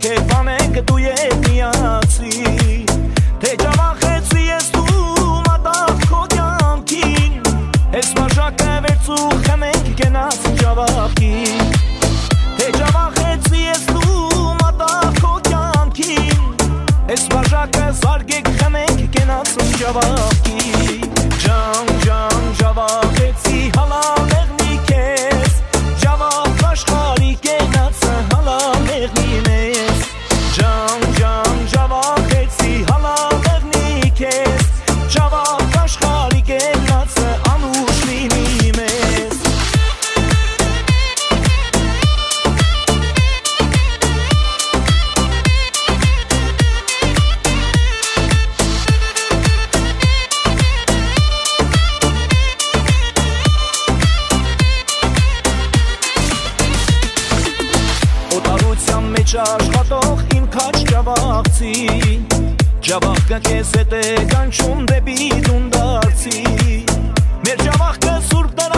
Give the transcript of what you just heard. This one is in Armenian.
թե բանենք դու ետ միացի Թե ճավախեցի ես դու մատաղ քո կյանքին Ես մաշակը վերցու խմենք կենաց ճավախին Թե ճավախեցի ես դու մատաղ քո կյանքին Ես մաշակը զարգեք խմենք կենաց ճավախին Ջան, ջան, ճավախեցի հալալեղնի քեզ Ճավախ աշխարի կենացը հալալեղնի մեզ Ջան, ջան, ճավախեցի հալալեղնի քեզ Ճավախ աշխարի կենացը անուշ լինի մեզ Օտարության մեջ աշխատող իմ քաչ ճավախցի Ճավախքը քեզ հետ է կանչում դեպի դունդարձի Մեր ճավախքը սուրբ